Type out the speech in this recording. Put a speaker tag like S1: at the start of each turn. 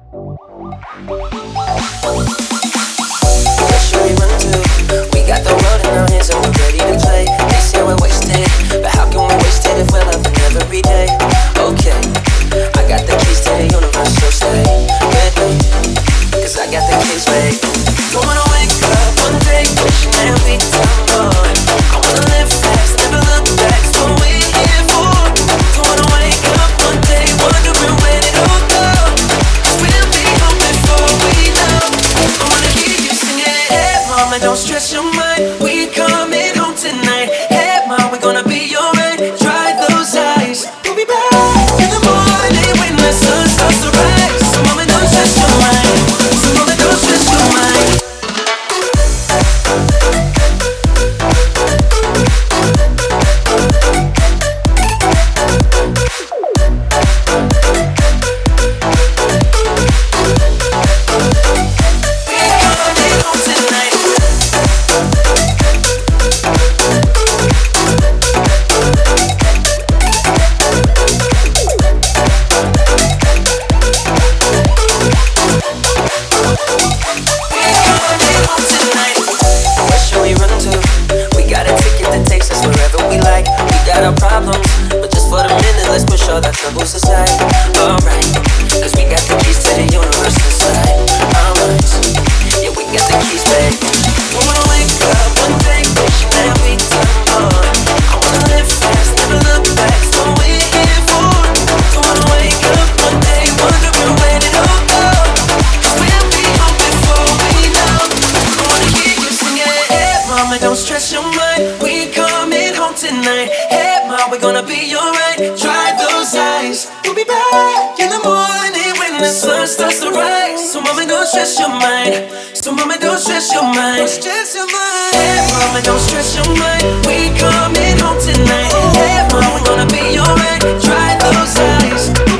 S1: Where should we run to? We got the world in our hands and we're ready to play. They say we're wasted, but how can we waste it if we're loving every day? Okay, I got the keys to the universe, so stay with me, 'cause I got the keys, babe. Don't wanna wake up one day wishing that we'd done more. I wanna live fast, never look back, that's what we're here for. Don't wanna wake up one day wondering where it all go, 'cause we'll be home before we know. I wanna hear you sing it. Hey mama, don't stress your mind, we coming home tonight. Hey mom, we're gonna be alright. Dry those eyes, we'll be back in the morning when the sun starts to rise. So mama, don't stress your mind, so mama, don't stress your mind. Problems, but just for the minute, let's push all that troubles aside. Alright, 'cause we got the keys to the universe inside our minds. Yeah, we got the keys, babe. Don't wanna wake up one day wishing that we'd done more. I wanna live fast, never look back, that's what we're here for. Don't wanna wake up one day wondering where it all go, 'cause we'll be home before we know. I wanna hear you sing it. Hey mama, don't stress your mind, we coming home tonight. We're gonna be alright. Dry those eyes, we'll be back in the morning when the sun starts to rise. So mama, don't stress your mind, so mama, don't stress your mind, don't stress your mind. Hey mama, don't stress your mind, we coming home tonight. Hey mama, we're gonna be alright. Dry those eyes.